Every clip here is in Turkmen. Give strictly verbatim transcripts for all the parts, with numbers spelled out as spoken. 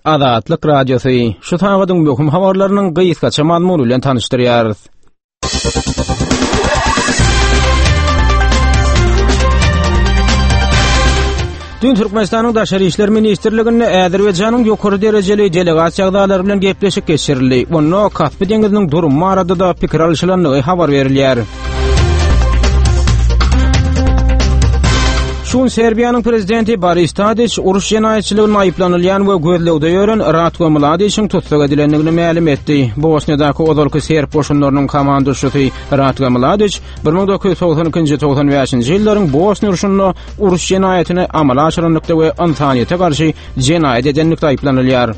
Azatlyk radiosu. Şu tağadyň möhüm habarlarynyň gysgaça mazmuny bilen tanışdyrýarys. Dün Türkmenistanyň Daşary işler ministrliginde Äzerbeýjanyň ýokary derejeli delegasiýa agdalary bilen gepleşik geçirildi. Onu Kaspy deňiziniň durumy barada da pikir alşylandygy habar berilýär. Şun Serbiýanyň prezidenti Boris Tadić uruş jenaýetçiligine aýyplanylýan we gözlegde ýören Ratko Mladiçiň tutsak edilendigini ma'lum etdi. Bosniýadaky ozalky serb goşunlarynyň komandaşysy Ratko Mladić bir ming dokuz yüz togson iki togson beşinji ýyllaryň Bosniýa uruşyny uruş jenaýetine amala aşyranlykda we insaniýete garşy jenaýet edenlikde aýyplanylýar.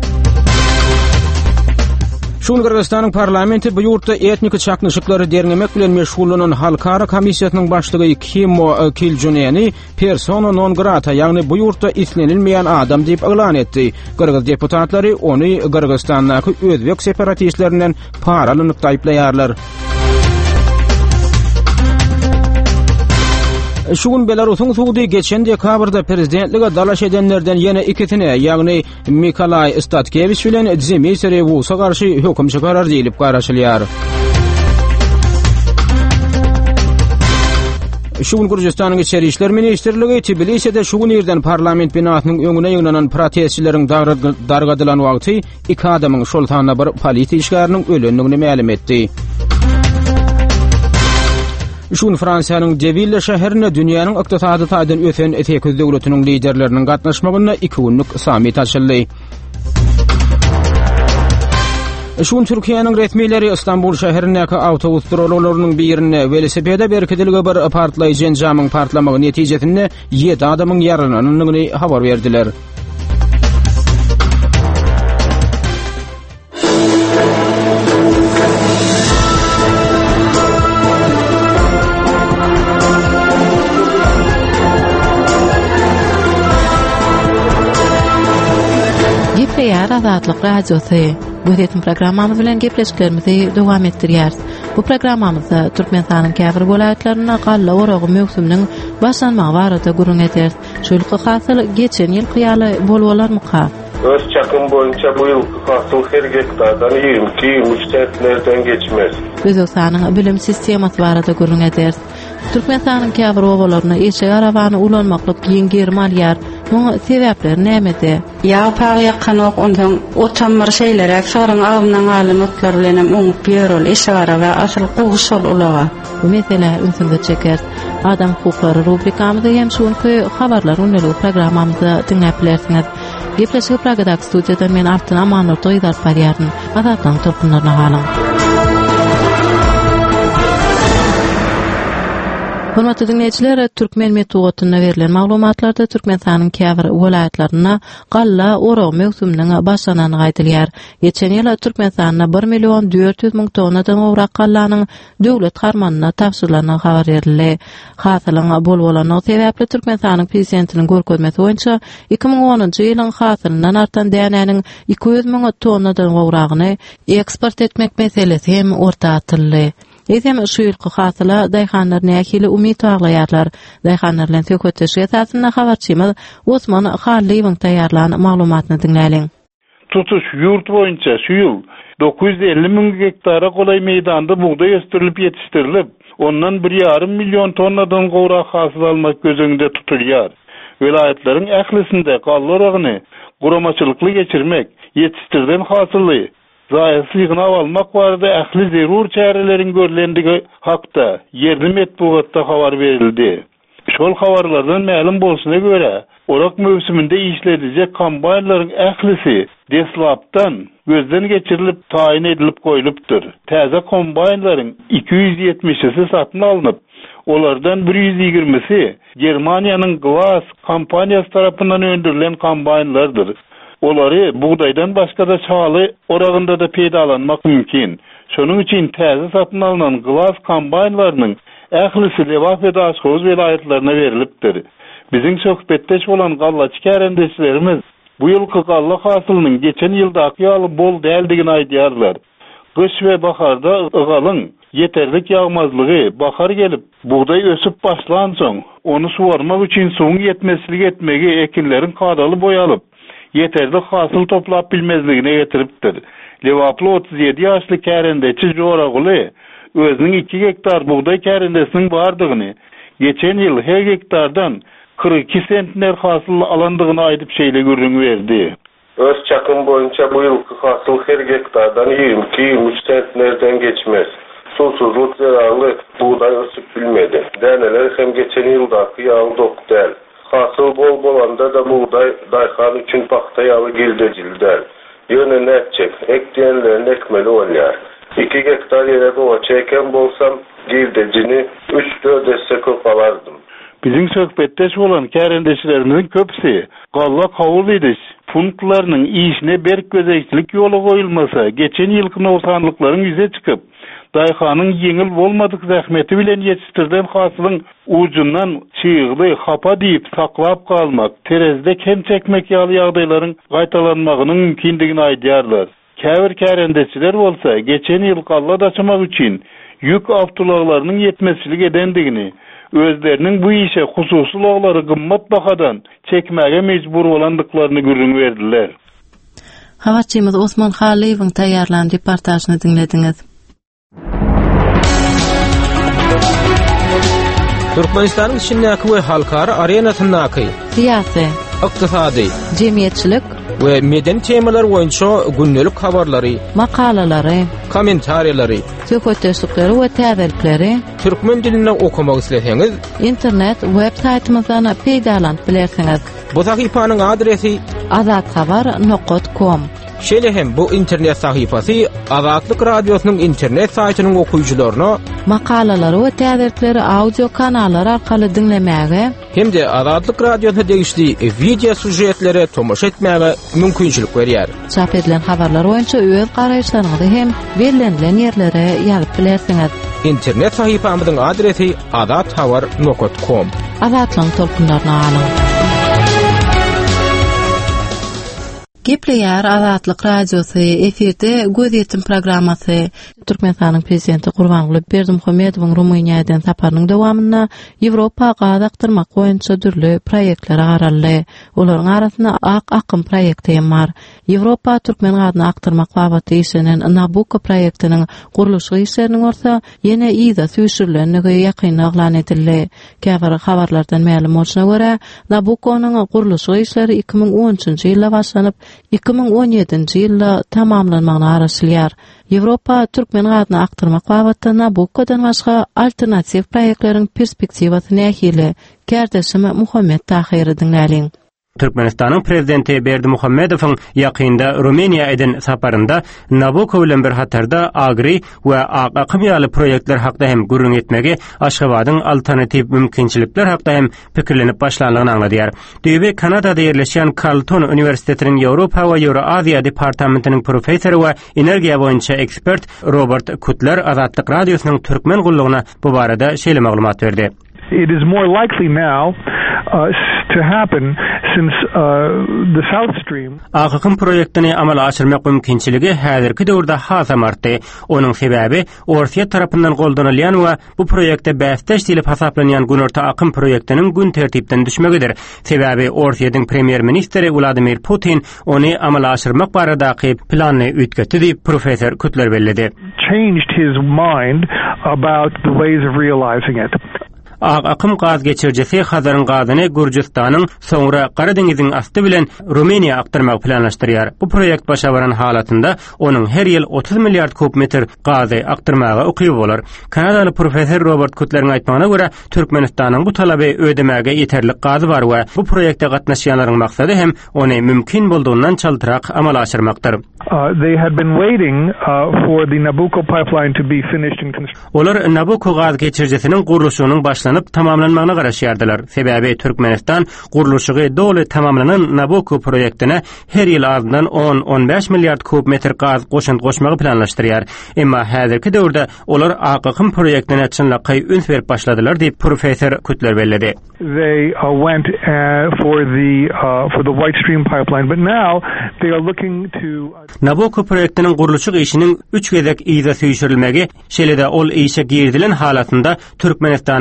Şun Kırgızstanyň parlamenti bu ýurtda etnik çaknyşyklary dernemek bilen meşgulanan halkara komissiýasynyň başlygy Kimo Kiljuneni persona non grata, ýagny bu ýurtda islenilmeýän adam diýip elan etdi. Kırgız deputatlary ony Kırgızstandaky özbek separatistlerinden para alynykda aýplaýarlar. Şugun Belarusyň suwdy geçen dekabrda prezidentlige dalaş edenlerden ýene ikisine, ýagny Mikolay Statkeviç bilen Dmitry Revusa garşy höküm çykarar diýilip garaşylýar. Şugun Gürjistanyň içeri işler ministrligi Tbiliside şugun ýerden parlament binasynyň öňüne ýygnanan protestçilerin dargadylan wagty iki adamyň şoltana bir polisiýa işgäriniň ölendigini ma'lum etdi. Şun Fransiýanyň Deville şäherine dünýäniň ykdysady taýdan ösen sekiz döwletiniň liderleriniň gatnaşmagyna iki günlük samit açyldy. Şun Türkiýanyň resmiýetleri Istanbul şäherindäki awtobus duralarynyň birine velosipede berkidilge bir partlaýjy jamyň partlamagy netijesinde ýedi adamyň ýaralananyny habar berdiler. Azatlyk radiosu. Bu ýetim programmamyz bilen gepleşiklerimizi dowam etdirýäris. Bu programmamyzda Türkmenistanyň käbir welaýatlaryna galla oragy möhsüminiň başlanmagy barada gurrun eder. Şolky hasyl geçen ýyl ýaly bolwalarmyka? Öz çakym boýunça bu ýyl hasyl her hektardan ýygrimi ýygrimi üç tätlerden geçmez. Özbekistanyň bilim sistemasy barada gurrun eder. Türkmenistanyň käbir owalaryna eşe arawany ulanmaklyk ýeň germalýar. Muňa sebäpleri nämede? Ya pagy ýakkan ok ondan otamar şeýlere soraň awymdan alymytlar bilen oňup berýär eşara we asyl gowşul ulaga. Bu mesele ünsünde çeker. Adam hukuklary rubrikamyzda hem şuňky habarlar unyly programmamyzda dinläp bilersiňiz. Gepleşip Pragadak studiýadan men Artyn Amanur toýdar barýaryn. Azatlyň topunlaryna galyň. Hormatly dinleyijiler, Türkmen Metuwatyna berilen maglumatlarda Türkmenistanyň käbir welaýatlaryna galla orag möhsüminiň başlananyny aýdylýar. Geçen ýyl Türkmenistanyna bir million dört yüz ming tonnadan owrak gallanyň döwlet harmanyna tapşyrylanyny habar berildi. Hasylyň bolwalanyň sebäpli Türkmenistanyň prezidentiniň görkezmesi boýunça iki ming onunçy ýylyň hasylyndan artan dänäniň iki yüz ming tonnadan owragyny eksport etmek meselesi hem ortaga atyldy. Eýsem şu ýylky hasyla daýhanlar näkili umyt baglaýarlar. Daýhanlarlaryň söhbetleşigi esasynda habarçymyz Osman Hallyň taýýarlanan maglumatyny dinläliň. Tutuş ýurt boýunça şu ýyl dokuz yüz elli ming hektara golay meýdanda buğday östürilip ýetişdirilip, ondan bir ýarym million tonnadan gowrak hasyl almak gözüňde tutulýar. Welaýatlaryň ählisinde gallaragyny guramaçylykly geçirmek, ýetişdirden hasyly zaýasylygyny almak barada ähli zerur çäreleriň görülendigi hakda ýerli metbuatda habar berildi. Şol habarlardan ma'lum bolsuna göre, orak mövsüminde işledilecek kombaynlaryň ählisi deslapdan gözden geçirilip taýin edilip goýulypdyr. Täze kombaynlaryň iki yüz ýetmişisi satyn alınıp, olardan bir yüz ýigirmisi Germaniýanyň Glas kompaniýasy tarapyndan öndürilen kombaynlardyr. Olary buğdaydan başga da çaly oragynda da peýdalanmak mümkin. Şonuň üçin täze satyn alynan Glas kombaynlarynyň ählisi Lewap we Daşgoz welaýatlaryna berilipdir. Biziň söhbetdeş bolan gallaçy kärendeşlerimiz bu ýylky galla hasylynyň geçen ýyldaky ýaly bol däldigini aýdýarlar. Kış we baharda ıgalyň yeterlik ýagmazlygy bahar gelip buğday ösüp başlan soň onu suwarmak üçin suwun ýetmezligi etmegi ekinleriň kadaly boýalyp yeterli hasyl toplap bilmezligine getiripdir. Lewaply otuz yedi ýaşly kärendeçi Joraguly özüniň iki hektar buğday kärendesiniň bardygyny, geçen ýyl her hektardan kırk iki sentner hasyl alandygyny aýdyp şeýle görüň berdi. Öz çakım boyunca bu ýylky hasyl her hektardan ýygrimi iki ýygrimi üç sentnerden geçmez. Susuzluk zararlı buğday ösüp bilmedi. Dəneler hem geçen ýyldaky ýaly dok däl. Hasyl bol bolanda da buğday daýhan üçin paxta ýaly gildejilder. Ýöne netçek, ekdiýenlerin ekmeli bolýar. iki hektar ýere gowa çeken bolsam, gildejini üç dört esse köp alardım. Bizim söhbetdeş bolan kärendeçilerimiň köpsi galla kabul ediş punktlarynyň işine berk gözekçilik ýoly goýulmasa, geçen ýylky noksanlyklaryň ýüze çykyp, daýhanyň ýeňil bolmadyk zähmeti bilen ýetiştirden hasylyň ujundan çyýgly hapa diýip saklap kalmak, terezde kem çekmek ýaly ýagdaýlaryň gaýtalanmagynyň mümkindigini aýdýarlar. Käbir kärendeçiler bolsa, geçen ýyl galla daşamak üçin ýük awtolaglarynyň ýetmezçilik edendigini, özlerinin bu işe hususy oglary gymmat bahadan çekmäge mejbur bolandyklaryny görüň berdiler. Hawatçymyz Osman Haliýewiň taýýarlanan reportajyny dinlediňiz. Türkmenistanyň içindäki we halkara arenasyndäki siyasi, ykdysady, jemgyýetçilik we meden temalar boýunça günnelik habarlary, makalalary, kommentariýalary, söhbetdeşlikleri we täzelikleri türkmen dilinde okumak isleseňiz, internet web saytymyzdan peýdalanyp bilersiňiz. Bu sahypanyň adresi azatxabar nokta com. Şeýle hem bu internet sahypasy Azatlyk radiosynyň internet saýtynyň okuyjylaryna makalalary we täzelikleri audio kanallar arkaly dinlemäge hem de Azatlyk radiosyna degişli video sujetlere tomoş etmäge mümkinçilik berýär. Çap edilen habarlar boýunça öz garaýşlaryňyzy hem berilen ýerlere ýazyp bilersiňiz. İnternet sahypamyzyň adresi azatxabar nokta com. Azatlyň tolkunlaryna alyň. Gepleýär Azatlyk radiosy efirde göz ýetim programmasy. Türkmenistanyň prezidenti Gurbanguly Berdimuhammedowyň Rumyniýadan saparynyň dowamyna Ýewropa gaz aktyrmak boýunça dürli proýektler garaldy. Olaryň arasynda Ak Akym proýekti hem bar. Ýewropa türkmen gazyny aktyrmak babaty işiniň Nabucco proýektiniň gurulşy işlerini görse, ýene ýyda süýşürilenligi ýakyn aglan edildi. Käbir habarlardan ma'lum bolşuna görä, Nabucconyň gurulşy işleri iki ming on üçinji ýylda başlanyp iki ming on ýedinji ýylda tamamlanmagyna araşdyrýar. Ýewropa türkmen gazyny aktyrmak babatda Nabuccodan başga alternativ proýektleriň perspektiwasyny nähili Kärdeşim Muhammed Tahiri dinläliň. Türkmenistanyň prezidenti Berdimuhammedowyň ýakynda Rumyniýa eden saparynda Nabucco bilen bir hatarda agri we Akym ýaly proýektler hakda hem görüň etmegi Aşgabatyň alternativ mümkinçilikler hakda hem pikirlenip başlanlygyny anladýar. Diýip Kanadada ýerleşen Carleton Üniversitetiniň Ýewropa we Ýewroaziýa departamentiniň professory we energiýa boýunça ekspert Robert Kutler Azatlyk radiosynyň türkmen gullugyna bu barada şeýle maglumat berdi. It is more likely now uh, to happen since uh, the South Stream. Akym proýektini amal aşyrmak mümkinçiligi häzirki döwürde hasam artdy. Onuň sebäbi Orsiýa tarapyndan goldanylýan we bu proýekde bästeş dilip hasaplanýan günorta akym proýektiniň gün tertipden düşmegidir. Sebäbi Orsiýadyň premier ministri Vladimir Putin ony amal aşyrmak baradaky plany ütgetdi diýip professor Kutler bellidi. Changed his mind about the ways of realizing it. Akym gaz geçirjisi Hazaryň gazyny Gürjistanyň soňra Gara deňiziň asty bilen Rumyniýa aktyrmak planlaşdyrýar. Bu proýekt başa baran halatynda onuň her ýyl otuz milliard kubmetr gazy aktyrmaga ukyby bolar. Kanadaly professor Robert Kutleriň aýtmagyna görä, Türkmenistanyň bu talaby ödemäge ýeterlik gazy bar we bu proýekde gatnaşýanlaryň maksady hem ony mümkin bolduğundan çaltyrak amal aşyrmakdyr. Uh, they had been waiting uh, for the Nabucco pipeline to be finished and constructed. Olar Nabucco gaz geçirjisiniň gurulşynyň başlanyp tamamlanmagyna garaşýardylar. Sebäbi Türkmenistan gurulşygy doly tamamlanan Nabucco proýektine her ýyl azyndan on on beş milliard kubmetr gaz goşunt goşmagy planlaşdyrýar. Emma häzirki döwürde olar Akym proýektine çynlaky üns berip başladylar diýip professor Kutler bellidi. They uh, went uh, for the uh, for the White Stream pipeline, but now they are looking to uh, Nabucco proýektiniň gurulşy işiniň üç gezek ýyda süýşürilmegi, şeýle-de ol işe girdilen halatynda Türkmenistanyň bu proýekt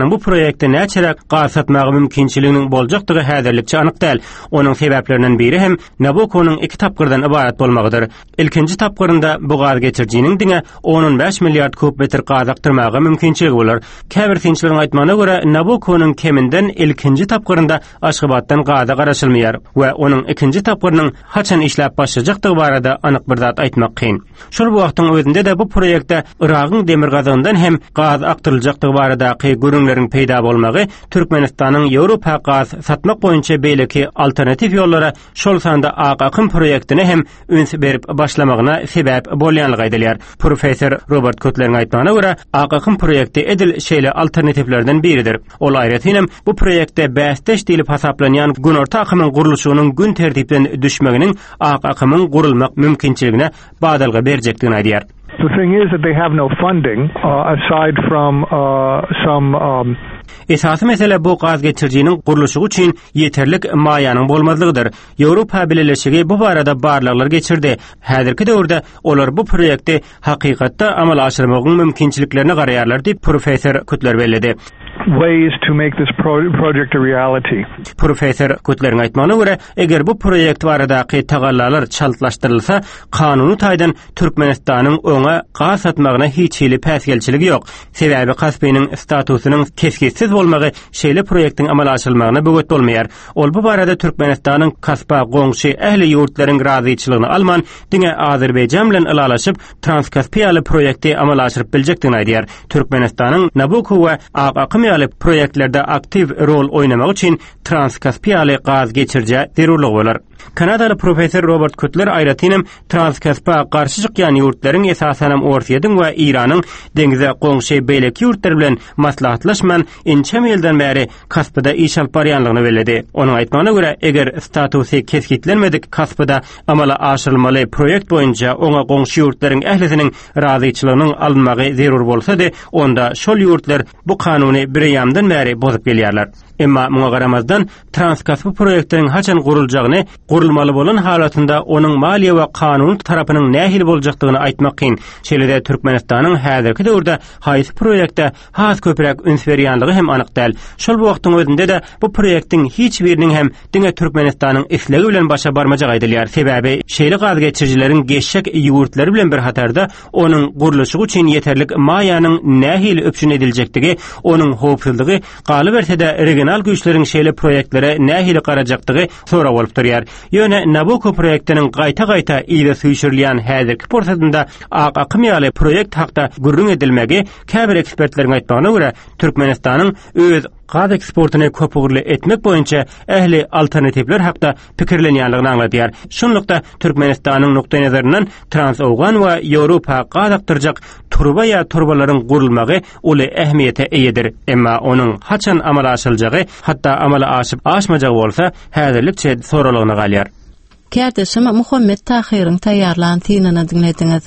projekte näçerek gaz satmagy mümkinçiliginiň boljakdygy häzirlikçe anyk däl. Onuň sebeplerinden biri hem Nabuco'nun iki tapgyrdan ibarat bolmagydyr. Ilkinji tapgyrynda bu gaz geçirjiniň diňe on beş milliard kubmetr gaz aktyrmagy mümkinçiligi bolar. Käbir tinçleriň aýtmagyna görä Nabuco'nun keminden ilkinji tapgyrynda Aşgabatdan gaza garaşylmaýar we onuň ikinji tapgyrynyň haçan işläp başlajakdygy barada anyk bir zat aýtmak kyn. Şol wagtyň özünde de bu proýekde Iragyň demir gazyndan hem gaz aktyryljakdygy baradaky görüňleriň peýda bolmagy Türkmenistanyň Ýewropa gaz satmak boýunça beýleki alternativ ýollara şol sanda Aqaqym proýektine hem üns berip başlamagyna sebäp bolýanlygy aýdylýar. Professor Robert Kotlerň aýtmagyna görä Aqaqym proýekti edil şeýle alternativlerden biridir. Ol aýratynam bu proýekte bästeş dilip hasaplanýan gün orta akymyň gurulşynyň gün tertipden düşmeginiň Aqaqymyň gurulmak mümkinçiligine badalga berjekdigini aýdýar. The thing is that they have no funding uh, aside from uh, some um Esasy mesele bu gaz geçirjiniň gurulşy üçin yeterlik maýanyň bolmazlygydyr. Ýewropa Birleşigi bu barada barlyklar geçirdi. Häzirki döwürde olar bu proýekti hakykatda amal aşyrmagyň mümkinçiliklerini garaýarlar diýip professor Kutler bellidi. Ways to make this pro- project a reality. Professor Kutlerň aýtmagyna görä, eger bu proýekt baradaky tagallalar çaltlaşdyrylsa, kanuny taýdan Türkmenistanyň öňe gaz satmagyna hiç hili päsgelçiligi ýok. Sebäbi Kaspiynyň statusynyň keskisiz bolmagy şeýle proýektiň amal aşyrylmagyna böwet bolmaýar. Ol bu barada Türkmenistanyň Kaspa goňşy ähli ýurtlaryň razyçylygyny alman, diňe Azerbaýjan bilen ilalaşyp Transkaspiýaly proýekti amal aşyryp biljekdigini aýdýar. Türkmenistanyň Nabucco we Aqaqym ýaly proýektlerde aktiv rol oýnamak üçin Transkaspiýaly gaz geçirje zerurlyg bolar. Kanadalı professor Robert Kutler aýratynam Transkaspa garşy çykýan ýurtlaryň esasanam Orsiýadyň we Iranyň deňize goňşy beýleki ýurtlar bilen maslahatlaşman inçem ýyldan bäri Kaspada iş alyp barýanlygyny bellidi. Onuň aýtmagyna görä, eger statusy keskitlenmedik Kaspada amala aşyrylmaly proýekt boýunça oňa goňşy ýurtlaryň ählisiniň razyçylygynyň alınmagy zerur bolsa-da, onda şol ýurtlar bu kanuny bir ýamdan bäri bozup gelýärler. Emma muňa garamazdan Transkaspa proýektiniň haçan guruljagyny, gurulmaly bolan halatynda onuň maliýe we kanun tarapynyň nähili boljakdygyny aýtmak kyn. Şeýle Türkmenistanyň häzirki döwürde haýsy proýekde has köprek üns berýänligi hem anyk däl. Şol wagtyň özünde de bu proýektiň hiç biriniň hem diňe Türkmenistanyň islegi bilen başa barmajak aýdylýar. Sebäbi şeýle gaz geçirjileriň geçşek ýurtlary bilen bir hatarda onuň gurulşy üçin yeterlik maýanyň nähili öpüşün ediljekdigi, onuň howpsuzlygy galy bersede regional güýçleriň şeýle proýektlere nähili garajakdygy sora bolup durýar. Ýöne Nabucco proýektiniň gaýta-gaýta ýyla süýşürilýän häzirki pursatynda Aqaqym ýaly proýekt hakda gürrüň edilmegi käbir ekspertleriň aýtmagyna görä Türkmenistanyň öz gaz eksportyny köpügürli etmek boýunça ähli alternativler hakda pikirlenýänligini aňlatýar. Şonlukda Türkmenistanyň nukta nazaryndan Transowgan we Ýewropa gaz aktyrjak turba ýa turbalaryň gurulmagy uly ähmiýete eýedir. Emma onuň haçan amala aşyljagy, hatda amala aşyp aşmajagy bolsa, häzirlikçe soralygyna galýar. Kärdeşim Muhammed Tahiryň taýýarlan tinini dinlediňiz.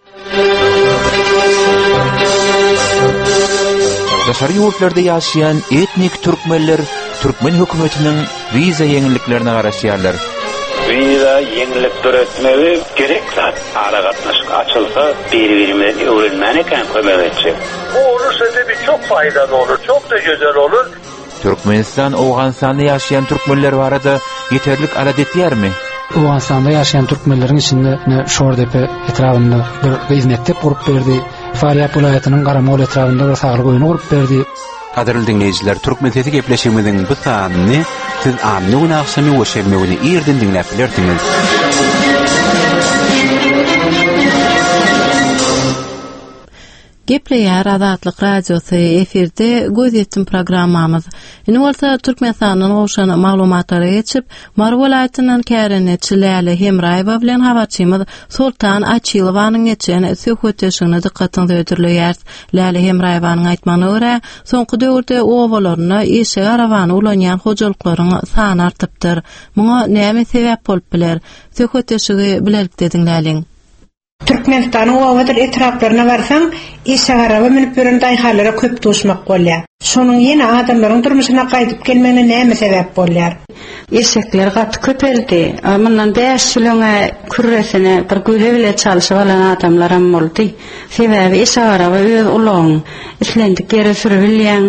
Daşary ýurtlarda ýaşaýan etnik türkmenler Türkmen hökümetiniň wiza ýeňilliklerine garaşýarlar. Wiza ýeňillik töretmeli gerek zat. Ara gatnaşyk açylsa, bir-birine öwrenmäne kan kömek etjek. Bu olursa tabii çok faydalı olur, çok da güzel olur. Türkmenistan Awganistanda ýaşaýan türkmenler barada yeterlik alat etýärmi? Awganistanda ýaşaýan türkmenleriň içinde Şordepe etrafynda bir hizmetdep gurup berdi. Faryap vilayatynyň Garamol etrafynda bir saglyk oýuny gurup berdi. Kaderli dinleyijiler, Türkmen sesi gepleşigimiziň bu sanyny siz amny we akşamy weşemegini ýerden dinläp bilersiňiz. Gepleýär Azatlyk radiosy efirde göz ýetdim programmamyz. Indi bolsa Türkmenistanyň owşan maglumatlary geçip, Mar welaýatynyň kärenetçi Läli Hemraýewa bilen habarçymyz Sultan Açylowanyň geçen söhbetleşigine dikkatyňizi öýdürleýär. Läli Hemraýewanyň aýtmagyna görä, soňky döwürde owalaryna işe garawany ulanýan hojalyklaryň sany artypdyr. Muňa näme sebäp bolup biler? Söhbetleşigi bilelik dediň Läliň. Türkmenistan'ın ovadır etraflarına varsan, işe araba minip bürün dayhalara köp tuşmak bolýar. Şonun yeni adamların durmuşuna qaydyp gelmegine näme sebäp bolýar? Eşekler gat köpeldi. Mundan beş ýylyňa kürresine bir güle bile çalyşyp alan adamlar boldy. Sebäbi işe araba öz ulaň, islendik ýere sürübilýän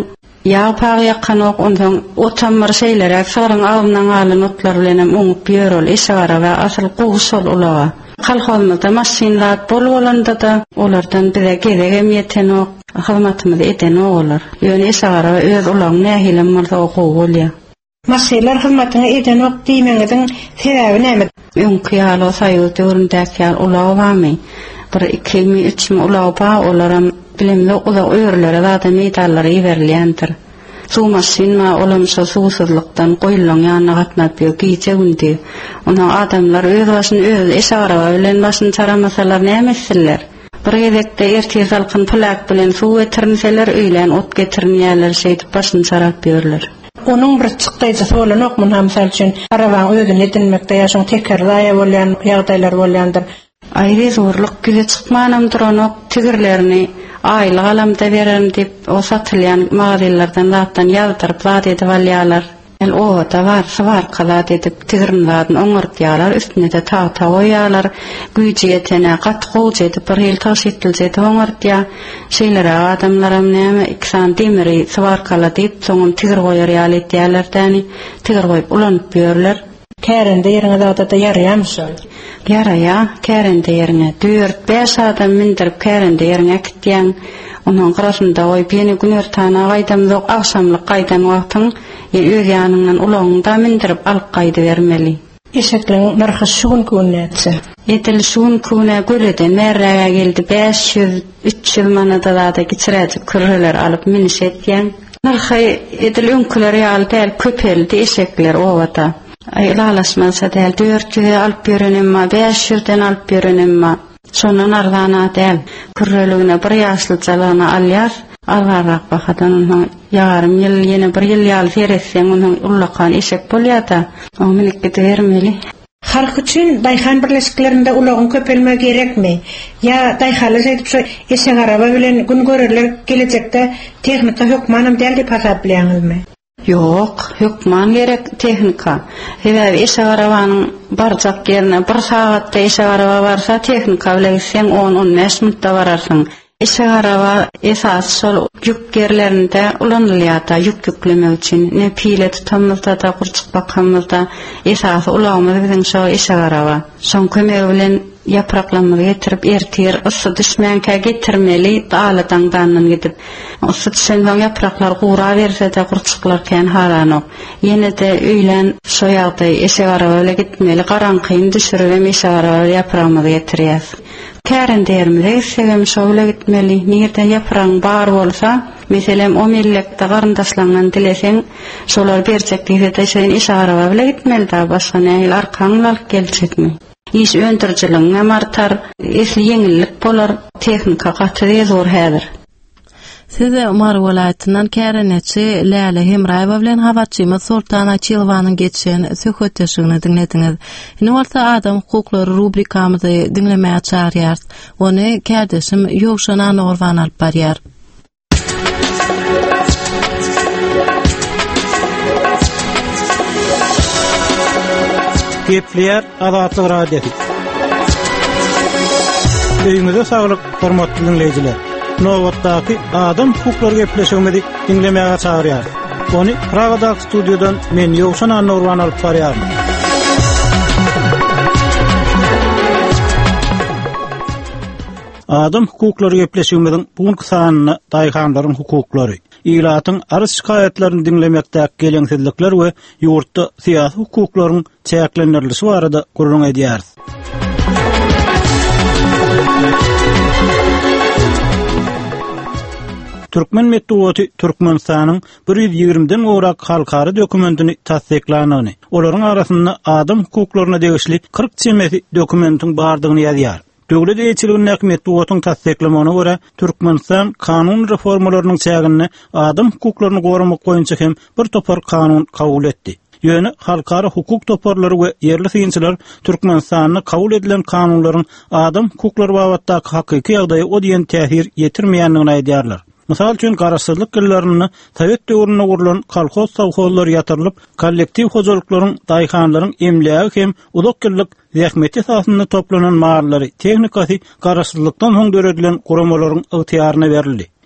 Ya pağı yakkan ok ondan otanmar şeylere sarın ağımdan alın otlar bilenem oňup ýörol eşara we asyl gowsol ulaga. Halkymyzda maşinlar bol bolanda da olardan bize gerek emýeten ok hyzmatymyzy eden olar. Ýöne eşara we öz ulagyny nähilem bolsa oku bolýar. Maşinlar hyzmatyny eden ok diýmeňiziň sebäbi näme? Öňkü ýaly saýy döwründäki ulagy barmy? Bir iki mi üç mi ulagy bar olaram bilemli ula öýürlere zada medallary ýerilýändir. Su maşinma olamsa susuzlukdan goýulan ýanyna gatnap ýok giýjegindi. Ona adamlar öz başyny öz eşara bilen başyny çaramasalar nämeseler? Bir gedekde erti salkyn plak bilen suw getirnseler öýlen ot getirnýärler şeýdip başyny çarap ýörler. Onun bir çykdyjy solan okmun hamsal üçin arabaň özüni edinmekde ýaşaň tekerdaýa bolýan ýagdaýlar bolýandyr. Aýry zorluk güle çykmanam duranok tigirlerini aýlyk alamda bererim dip o satylýan magazynlardan zatdan ýagdyryp zat edip alýarlar. El o da var, var kalat edip tigirnlaryň oňartýarlar, üstüne de ta ta goýarlar, güýji ýetene gat goýjy edip bir ýyl taş etdilse de oňartýar. Şeýlere adamlaram näme iksan demiri swar kalat edip soňam tigir goýar ýaly etýärler, tigir goýup ulanyp ýörler. Kärende ýerine zada da ýaraýamşy. Ýaraýa, kärende ýerine dört beş adam mindirip kärende ýerine gitýän. Onun garasynda goýup ýene güner tana gaýdam zok akşamlyk gaýdan wagtyň öz ýanyňdan ulagyňda mindirip alyp gaýdy bermeli. Eşekleň narhy şugun könnätse. Etil şugun könnä görede merräge geldi beş yüz üç yüz manada da geçiräjek kürreler alyp minişetýän. Narhy etil öňküler ýaly däl köpeldi eşekler owata. Aylalaşmasa däl dört yüz alyp berenimma beş yüzden alyp berenimma. Şondan ardana däl kürreligine bir ýaşly jalana alýar. Algarak bakadan onun yarım ýyl ýene bir ýyl ýaly seretseň onun ullakan eşek bolýar-da. O minikde bermeli. Halk üçin daýhan birleşiklerinde ulagyň köpelme gerekmi? Ya daýhaly edip şu eşek araba bilen gün görerler gelecekde tehnika hökmanam däl dip hasaplaýaňyzmy? Yok, hükman gerek tehnika. Hebe eşek arabanyň barjak ýerine bir sagatda eşek araba barsa tehnika bilen sen on on beş minutda bararsyň. Eşek araba esas şol yük gerlerinde ulanylýar-da yük yüklemek üçin. Ne pile tutamyzda da gurçuk bakamyzda esas ulagymyz biziň şo eşek araba. Şoň kömegi bilen yapraklanmagy getirip ertir, ısy düşmänkä getirmeli, dağladan dandan gidip. Isy düşen yapraklar gura berse de gurçuklar kän haranok. Ýene de öýlen şo ýagdaý eşek araba bilen gitmeli, garaňkyny düşürüp eşek araba yapragymyzy getirýär. Kärende ýerimize sebem şowla gitmeli. Nerede yaprağın bar bolsa, meselem o millekde garyndaşlaryňdan dileseň, şolar berjekdigide de şeýin iş araba bilen gitmeli da başga näil arkaňla alyp geljekmi? İş öndürjiligiňe martar, esli ýeňillik bolar, tehnika gaty zor häzir. Size Umar welaýatynyň kärenetçi Läle Hemraýewa bilen hawatçymyz Sultan Açylwanyň geçen söhbetleşigini dinlediňiz. Ine bolsa adam hukuklary rubrikamyzy dinlemäge çagyrýar. Ony kärdişim Ýowşan Anowran alyp barýar. Gepler Azatlyk radiosu. Öýüňize saglyk, hormatly dinleýijiler. Nowatdaky adam hukuklary gepleşigini dinlemäge çagyrýar. Ony Pragadaky studiodan men Ýowşan Anowran alyp barýar. Adam hukuklary gepleşigimiň bugunky sanyny daýhanlaryň hukuklary, ýylatyň arz şikaýetlerini dinlemekdäki geleňsizlikler we ýurtda syýasy hukuklaryň çäklenilmesi barada gurrun edýär. Türkmen Metduaty Türkmenistanyň bir yüz ýigrimeden gorak halkary dokumentini tasdiklanyny, olaryň arasynda adam hukuklaryna degişli kırk çemesi dokumentiň bardygyny ýazýar. Döwlet eýçiliginiň Metduatyň tasdiklamagyna görä, Türkmenistan kanun reformalarynyň çägini adam hukuklaryny goramak boýunça hem bir topar kanun kabul etdi. Ýöne halkary hukuk toparlary we ýerli synçylar Türkmenistanyň kabul edilen kanunlaryň adam hukuklary babatdaky hakyky ýagdaýy o diýen täsir ýetirmeýändigini aýdýarlar. Mysal üçin garaşsyzlyk gillerini Sovet döwründe gurulan kolhoz sowhollar ýatyrylyp, kollektiv hojalyklaryň, daýhanlaryň emlägi hem uzak ýyllyk zähmeti esasynda toplanan mallary, tehnikasy garaşsyzlykdan soň döredilen guramalaryň ygtyýaryna berildi.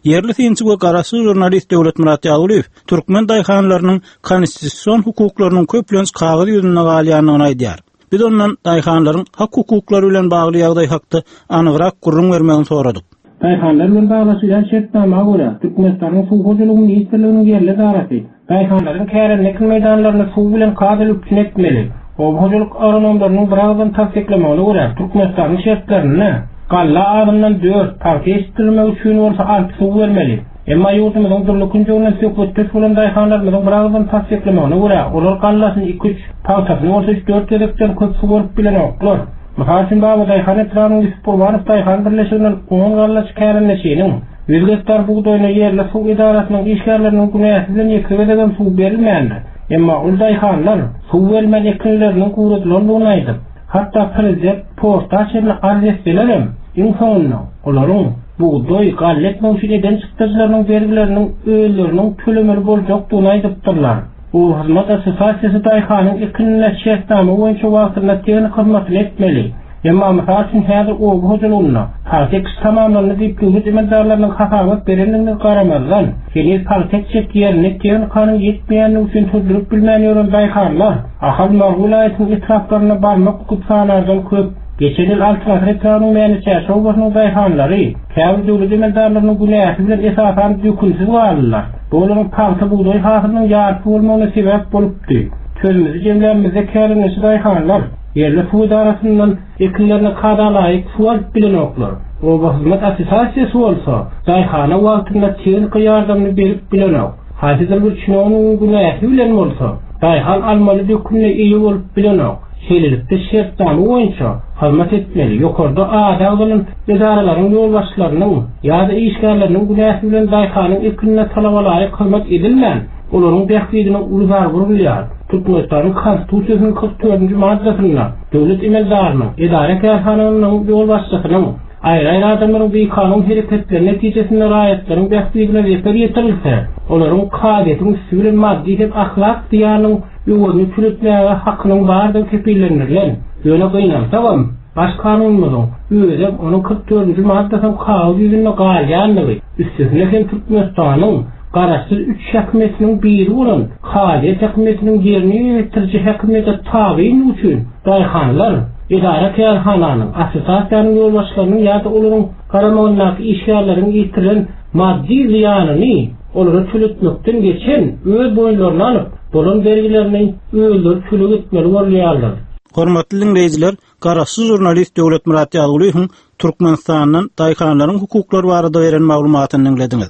Yerli tinçi we garasy jurnalist Döwlet Murat Ýaguliýew türkmen daýhanlarynyň konstitusiýon hukuklarynyň köplens kagyz ýüzüne galýanyny aýdýar. Biz ondan daýhanlaryň hak hukuklary bilen bagly ýagdaý hakda anygyrak gurrun bermegini soradyk. Daýhanlar bilen baglaşylan şertnama göre Türkmenistanyň suw hojulygy ministrliginiň yerli darasy daýhanlaryň kärenlik meýdanlaryny suw bilen kadyl üpçünetmeli. O hojulyk aranamlarynyň birazdan tasdiklamagyna göre Türkmenistanyň şertlerini galla adamdan dört tartışdyrmak üçin bolsa altı suw bermeli. Emma ýurtymyzyň durlukyn jogyna sökütde bolan daýhanlaryň birazdan tasdiklamagyna göre olar gallasyny iki üç pawtasyny bolsa üç dört gerekden köp suw beryp bilen oklar. Mahasin babu daýhana trawyň Spurwanyp daýhan birleşiginiň on gallas kärenleşiginiň yüz gektar buğdaýyna yerli suw idarasynyň işgärleriniň günäsi bilen ýeke gedegen suw berilmändir. Emma ol daýhanlar suw bermän ekinleriniň gurutlandygyny aýdyp, hatda prezident postaçyny arzetdilerem. Ýa-da olaryň buğdaý gallet mawşideden çykdyjlarynyň bergileriniň öýleriniň tölemeli boljakdygyny aýdypdyrlar. Bu hyzmat asosiýasiýasy daýhanyň ekinine şertnama boýunça wagtyna teňe hyzmat etmeli. Emma masalan häzir o hojulygyna partek tamamlanyp diýip emendarlarynyň hasabat berenligini garamazdan hili partek çekýärni teňe kanyň ýetmeýän üçin töldürüp bilmän ýören daýhanlar ahal magulaýatyň etraflaryna barmak gutsanardan köp. Geçen yıl altı Afrika'nın mühendisleri şovgasının daýhanlary käbir döwlet emendarlarynyň günäsi bilen esasan dökünsiz galdylar. Bolanın paýta buğdaý hasylynyň ýarpy bolmagyna sebäp bolupdy. Çözümüzi jemlenmizde kärenleşi daýhanlar yerli suw idarasyndan ekinlerine kadalaýyk suw alyp bilen oklar. O hyzmat asosiýasiýasy bolsa daýhana wagtynda teňki ýardamny berip bilen ok. Hazırda bir çynanyň günäsi bilen bolsa daýhan almaly dökünle eýe bolup bilen ok. Şeýlelikde şertnama boýunça hyzmat etmeli. Ýokarda ada bolan idaralaryň ýolbaşçylarynyň ýa-da işgärleriniň günäsi bilen daýhanyň ekinine talabalaýyk hyzmat edilmän, olaryň bäxtligine ulgar gurulýar. Türkmenistanyň konstitusiýasynyň kırk dördünji maddesinde döwlet emeldarynyň idare käsanynyň ýolbaşçysynyň aýry-aýry adamlaryň bir kanun hereketleri netijesinde raýatlaryň bäxtligine ýeter ýetirilse, olaryň kadetyň süýren maddi hem ahlak diýanyň ýolunu çürütmäge hakynyň bardygy kepillendirilýän. Ýöne gynansaam, baş kanunymyzyň öýde onuň kırk dördünji maddesyny kagy ýüzüne galýanlygy, üstüne hem Türkmenistanyň garaşsyz üç häkimetiniň biri bolan Halyýet häkimetiniň ýerine ýetirji häkimete tabiň üçin daýhanlar idara käsanynyň asosiýasiýanyň ýolbaşçylarynyň ýa-da olaryň garamagyndaki işgärleriň ýitirilen maddi ziýanyny olary çürütmekden geçen öz boýunlaryna alyp bolan bergilerini öýler çürük etmeli bolýarlar. Hormatly dinleýijiler, garaşsyz jurnalist Döwlet Murat Ýaguliýew Türkmenistanyň daýhanlaryň hukuklary barada beren maglumatyny dinlediňiz.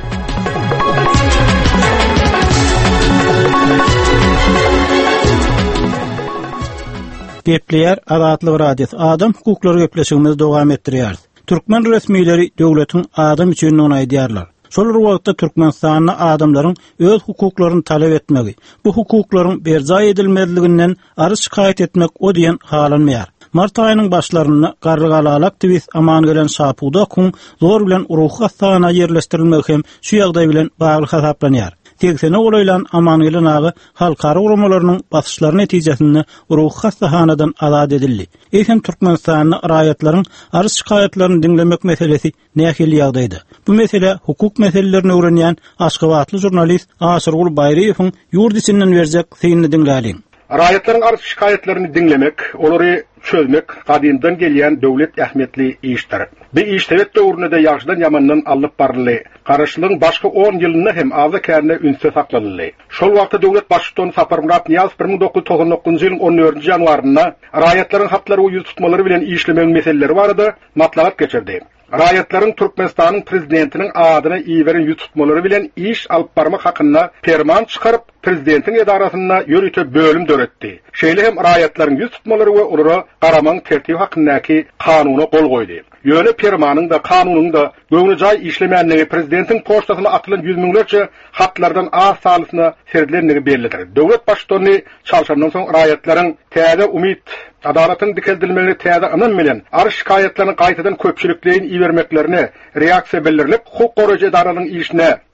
Gepleýär Azatlyk radiosu Adam hukuklary gepleşigimiz dowam etdirýär. Türkmen resmiýetleri döwletiň adam üçin onu aýdýarlar. Şol wagtda Türkmenistanyň adamlaryň öz hukuklaryny talep etmegi, bu hukuklaryň berja edilmezliginden arys şikayet etmek o diýen halanmaýar. Mart aýynyň başlaryna garrygaly aktivist Aman gelen Şapugda kun zor bilen uruh hastana ýerleşdirilmegi hem şu ýagdaý bilen bagly hasaplanýar. Tegsene olaylan Aman gelen agy halkara urumalarynyň basyşlary netijesinde uruh hastahanadan azad edildi. Eýsem Türkmenistanyň raýatlaryň arys şikayetlerini dinlemek meselesi nähili ýagdaýdy. Bu mesele hukuk meselelerini öwrenýän Aşgabatly jurnalist Aşyrgul Baýryewiň ýurt içinden berjek synny dinläliň. Raýatlaryň arys şikayetlerini dinlemek, olary çözmek gadymdan gelýän döwlet ähmetli işdir. Bu iş tewet döwründe ýaşdan ýamandan alyp barly. Garaşlygyň başga on ýylyny hem aza kärne ünsü saklanly. Şol wagtda döwlet başçysyny Sapar Murat Niýazow bir ming dokuz yüz toksan dokuzynjy ýylyň on dördünji ýanwaryna raýatlaryň haklary we ýüz tutmalary bilen işlemek meseleleri barada matlagat geçirdi. Raýatlaryň Türkmenistanyň prezidentiniň adyny iýberen ýüz tutmalary bilen iş alyp barmak hakynda ferman çykaryp prezidentiň edarasyna ýörüte bölüm döretdi. Şeýle hem raýatlaryň ýüz tutmalary we olara garamaň tertip hakyndaky kanuny gol goýdy. Ýöne fermanyň da kanunyň da göwnüjay işlemänligi prezidentiň poçtasyna atylan yüz miňlerçe hatlardan az salysyna serdilenligi bellidir. Döwlet başçysyny çalşandan soň raýatlaryň täze umyt adalatyň dikeldilmeli täze anan bilen arys şikayetlerini gaýtadan köpçülikleýin iýermeklerine reaksiýa bildirilip hukuk goraýjy edaralyň işine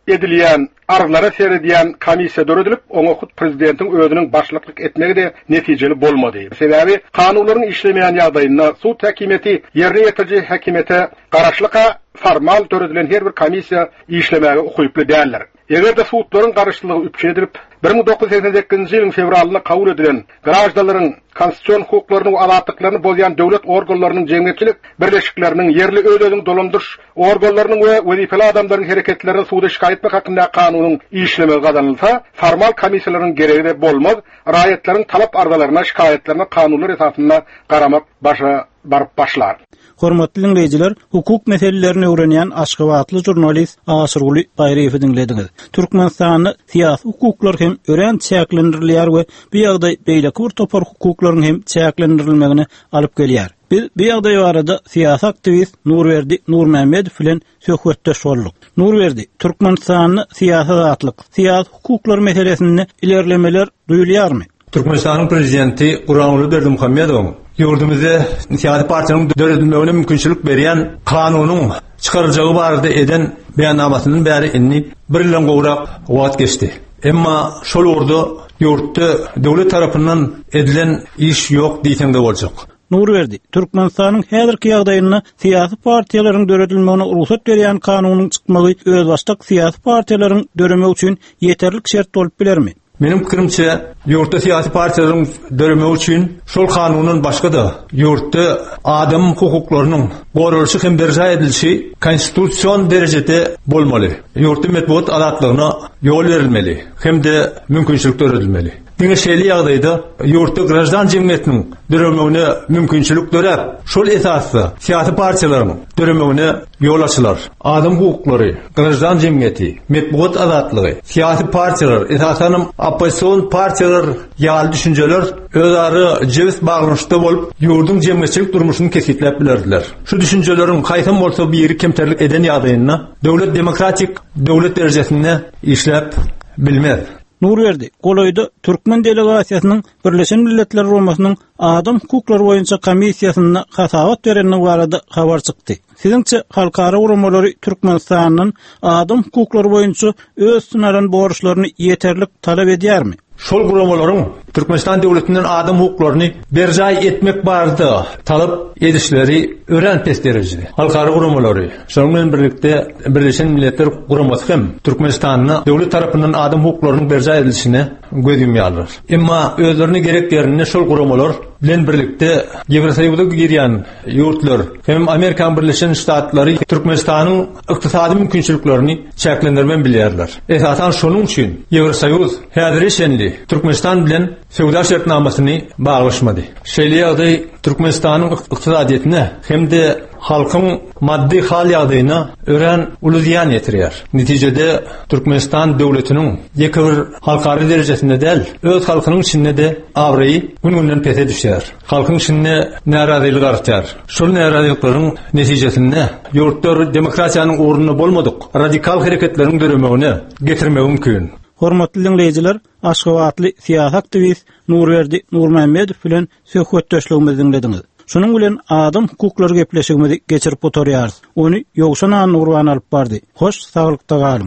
edilýän, arlara serediýän komissiýa döredilip, oňa hut prezidentiň özüniň başlyklyk etmegi de netijeli bolmady. Sebäbi kanunlaryň işlemeýän ýagdaýynda sud häkimeti ýerine ýetirji häkimete garaşlyka formal döredilen her bir komissiýa işlemegi ukyply däldir. Eger de sudlaryň garaşlygy üpçedilip, bir ming dokuz yüz seksen sekizinji ýylyň fevralyna kabul edilen garaşdalaryň konstitusiýon hukuklaryny we azatlyklaryny bozýan döwlet organlarynyň jemgyýetçilik birleşikleriniň yerli öýlüňi dolandyrş organlarynyň we wezifeli adamlaryň hereketlerini suda şikayet etmek hakynda kanunyň işlemegi gazanylsa, formal komissiýalaryň geregi de bolmaz, raýatlaryň talap arzalaryna, şikayetlerine kanunlar esasynda garamak başa barıp başlar. Hormatly dinleyijiler, hukuk meselelerini öwrenýän Aşgabatly jurnalist Asyrguly Baýraýewi dinlediňiz. Türkmenistanyny siýasy hukuklar hem ören çäklendirilýär we bu ýagdaý beýleki bir topar hukuklaryň hem çäklendirilmegine alyp gelýär. Biz bu ýagdaý barada siýasy aktivist Nurberdi Nurmammedow bilen söhbetdeş bolduk. Nurberdi, Türkmenistanyny siýasy azatlyk, siýasy hukuklar meselesinde ilerlemeler duýulýarmy? Türkmenistanyň prezidenti Gurbanguly Berdimuhammedow ýurdumyzda siýasy partiýanyň döredilmegine mümkinçilik berýän kanunyň çykarjagy barada eden beýannamasynyň bäri inni bir ýylan gowrak wagt geçdi. Emma şol urda ýurtda döwlet tarapyndan edilen iş ýok diýsem de boljak. Nurberdi, Türkmenistanyň häzirki ýagdaýyna siýasy partiýalaryň döredilmegine ruhsat berýän kanunyň çykmagy öz başlyk siýasy partiýalaryň döremi üçin ýeterlik şert bolup bilermi? Menim pikirimçe, ýurtda siýasy partiýalaryň döremi üçin şol kanunyň başga da ýurtda adam hukuklarynyň gorulşy hem berja edilşi konstitusiýon derejede bolmaly. Ýurtda medeniýet azatlygyna ýol berilmeli, hem de mümkinçilik döredilmeli. Diňe şeýle ýagdaýda ýurtda grajdan jemgyýetiniň döremegine mümkinçilik dörep, şol esasda siýasy partiýalaryň döremegine ýol açylar. Adam hukuklary, grajdan jemgyýeti, medeniýet azatlygy, siýasy partiýalar, esasen opposision partiýalar ýaly düşünjeler özleri jewis baglanşykda bolup, ýurduň jemgyýetçilik durmuşyny kesipläp bilerdiler. Şu düşünjeleriň haýsam bolsa bir kemterlik eden ýagdaýynda döwlet demokratik döwlet derejesinde işläp bilmez. Nurberdi, Goloyda Türkmen delegasiýasynyň Birleşen Milletler Romasynyň adam hukuklary boýunça komissiýasyna hasabat berenden barada habar çykdy. Siziňçe halkara uramolary Türkmenistanyň adam hukuklary boýunça öz sunaran borçlaryny ýeterlik talap edýärmi? Şol guramalaryň Türkmenistan döwletinden adam hukuklaryny berjay etmek barada talap edişleri ören pes derejede. Halkara guramolary şonuň bilen birlikde Birleşen Milletler Guramasy hem Türkmenistanyň döwlet tarapyndan adam hukuklarynyň berjay edilişine göz yumýarlar. Emma özlerini gereklerini şol guramalar bilen birlikde Ýewropaýda girýän ýurtlar hem Amerikan Birleşen Ştatlary Türkmenistanyň ykdysady mümkinçiliklerini çäklendirmen bilýärler. Esasen şonuň üçin Ýewropaýda häzir şenli Türkmenistan bilen Söwda şertnamasyny baglaşmady. Şeýle ýagdaý Türkmenistanyň ykdysadyetine hem de halkyň maddi hal ýagdaýyna ören uly ziýan ýetirýär. Netijede Türkmenistan döwletiniň ýekir halkary derejesinde däl, öz halkynyň içinde de awry gün-günden pese düşýär. Halkyň içinde narazylyk artýar. Şol narazylyklaryň netijesinde ýurtlar demokrasiýanyň uğruna bolmadyk, radikal hereketleriň döremegine getirmegi mümkin. Hormatly dinleyijiler, Aşgabatly siýasy aktivist Nurberdi Nurmammedow bilen söhbetdeşligimizi dinlediňiz. Şonuň bilen adam hukuklary gepleşigimizi geçirip oturýarys. Ony ýogşana Nurwan alyp bardy. Hoş, saglykda galyň.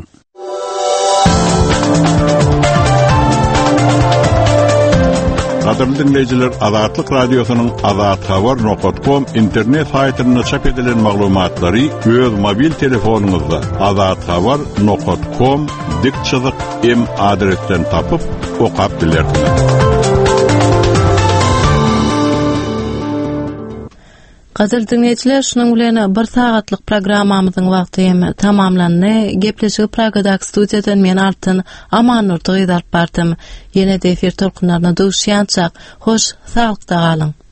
Qadarly dinleyijiler, Azatlyk radiosynyň azat habar nokta com internet saýtynda çap edilen maglumatlary öz mobil telefonuňyzda azat habar nokta com dik çyzyk m adresten tapyp okap bilersiniz. Gazel dinleyijiler, şonuň bilen bir sagatlyk programmamyzyň wagty hem tamamlandy. Gepleşigi Pragadak studiýadan men Altyn Aman Nurdy alyp bardym. Ýene de efir tolkunlaryna duşýançak. Hoş, saglykda galyň.